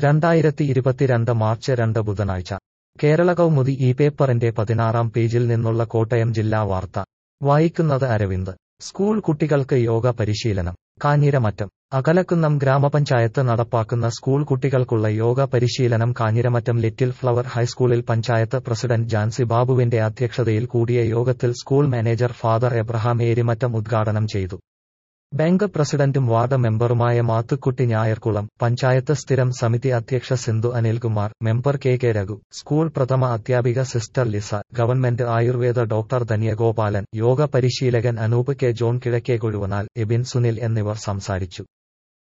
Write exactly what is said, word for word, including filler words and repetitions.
രണ്ടായിരത്തി ഇരുപത്തിരണ്ട് മാർച്ച് രണ്ട് ബുധനാഴ്ച കേരള കൗമുദി ഈ പേപ്പറിന്റെ പതിനാറാം പേജിൽ നിന്നുള്ള കോട്ടയം ജില്ലാ വാർത്ത വായിക്കുന്നത് അരവിന്ദ്. സ്കൂൾ കുട്ടികൾക്ക് യോഗ പരിശീലനം. കാഞ്ഞിരമറ്റം. അകലക്കുന്നം ഗ്രാമപഞ്ചായത്ത് നടപ്പാക്കുന്ന സ്കൂൾ കുട്ടികൾക്കുള്ള യോഗ പരിശീലനം കാഞ്ഞിരമറ്റം ലിറ്റിൽ ഫ്ലവർ ഹൈസ്കൂളിൽ പഞ്ചായത്ത് പ്രസിഡന്റ് ജാൻസി ബാബുവിന്റെ അധ്യക്ഷതയിൽ കൂടിയ യോഗത്തിൽ school manager father Abraham Erimattom ഉദ്ഘാടനം ചെയ്തു. ബാങ്ക് പ്രസിഡന്റും വാർഡ് മെമ്പറുമായ മാത്തുക്കുട്ടി ഞായർകുളം, പഞ്ചായത്ത് സ്ഥിരം സമിതി അധ്യക്ഷ Sindhu Anilkumar, member K K Raghu, school പ്രഥമ അധ്യാപിക sister Lisa, government Ayurveda doctor Dhanyagopalan, yoga പരിശീലകൻ അനൂപ് കെ ജോൺ, കിഴക്കേ കൊഴുവനാൽ, എബിൻ സുനിൽ എന്നിവർ സംസാരിച്ചു.